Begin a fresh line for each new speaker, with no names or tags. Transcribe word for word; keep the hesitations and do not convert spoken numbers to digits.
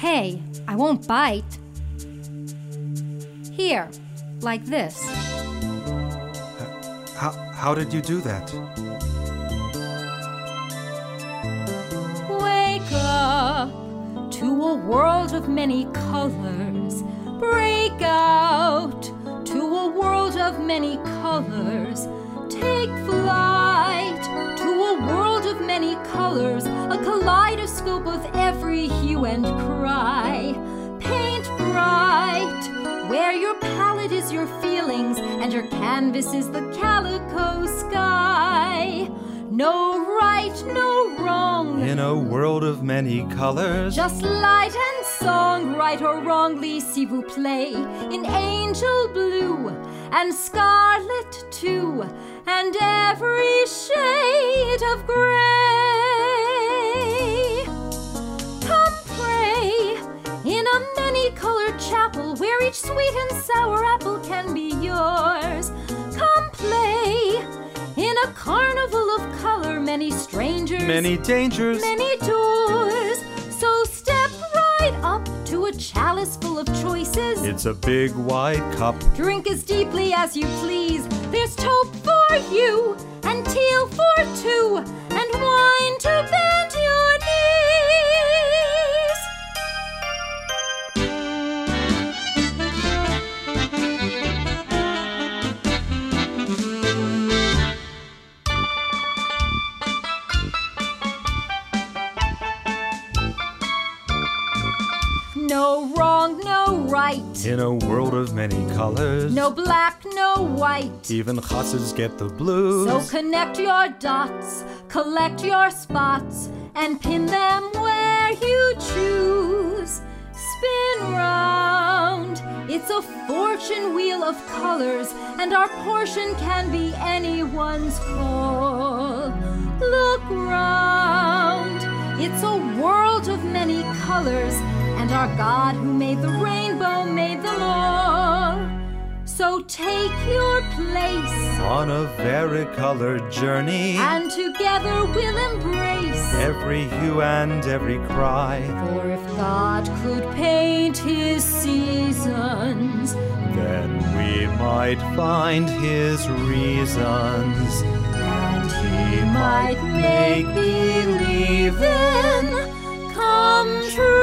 Hey, I won't bite. Here, like this.
How, how did you do that?
Wake up to a world of many colors. Break out to a world of many colors. Take flight to a world of many colors, a kaleidoscope of every hue and cry. Paint bright, where your palette is your feelings and your canvas is the calico sky. No right, no wrong.
In a world of many colors.
Just light and song, right or wrongly, s'il vous plaît. In angel blue and scarlet too, and every shade of gray. Come pray in a many-colored chapel where each sweet and sour apple can be yours. Come play in a carnival of color, many strangers,
Many dangers.
many doors. So step right up to a chalice full of choices.
It's a big wide cup.
Drink as deeply as you please. There's taupe for you, and teal for two, and wine to bend your knees. No wrong, no right.
In a world of many colors.
No black, no white.
Even chasses get the blues.
So connect your dots, collect your spots, and pin them where you choose. Spin round. It's a fortune wheel of colors, and our portion can be anyone's call. Look round. It's a world of many colors, and our God who made the rainbow made them all. So take your place
On a varicolored journey.
and together we'll embrace.
Every hue and every cry.
For if God could paint his seasons,
Then we might find his reasons.
and he might make believing come true.